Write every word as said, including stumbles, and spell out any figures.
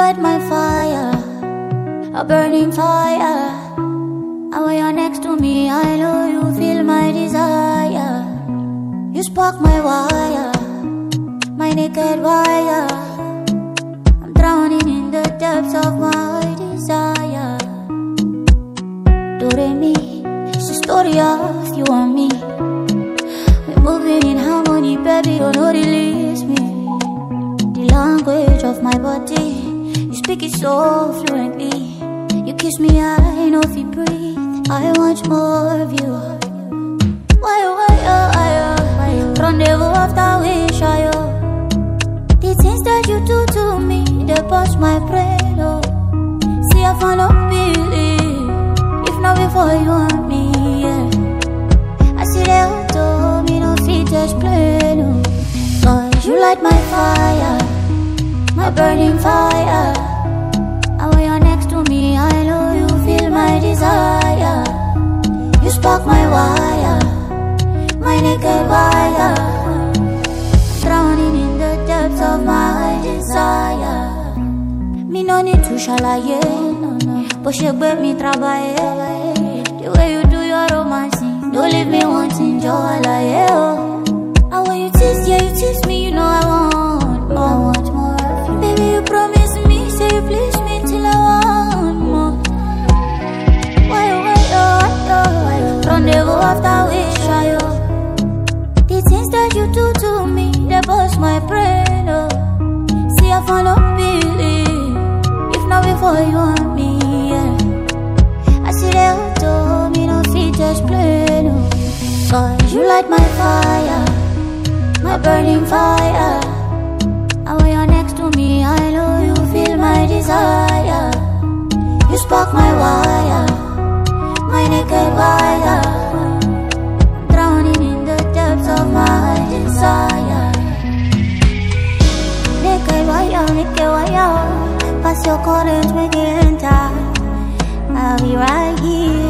light my fire, a burning fire. And when you're next to me, I know you feel my desire. You spark my wire, my naked wire. I'm drowning in the depths of my desire. Do-re-mi, it's the story of you and me. We're moving in harmony, baby, you know release me. The language of my body, you speak it so fluently. You kiss me, I know if you breathe. I want more of you. Why, why, oh, why, oh, rendezvous after wish, I, oh. The things that you do to me, they bust my brain, oh. See, I found no believe, if not before you and me, yeah. I see they all told me, no feet just plain, oh. Cause you light my fire, my burning fire. And when you're next to me, I know you feel my desire. You spark my wire, my naked wire. Drowning in the depths of my desire. Me no need to shalaye, no, no. But she bet me trabaye. The way you do your romancing, don't leave me wanting joy like oh. And when you tease, yeah you tease me, you know I want more. I want more of you. Baby you promise me, say you please me till I want more. Why oh, why oh, why oh, why oh. Rendezvous after wish, I oh. The things that you do to me, they bust my brain, oh. See I found no believe, if not before you and me, yeah. I see they all told me, no feet just plain, oh. Cause you light my fire, my burning fire. And when you're next to me, I know you feel my desire. You spark my wire, my naked wire. I'm drowning in the depths of my desire. Naked wire, naked wire. Pass your current, make it enter. I'll be right here.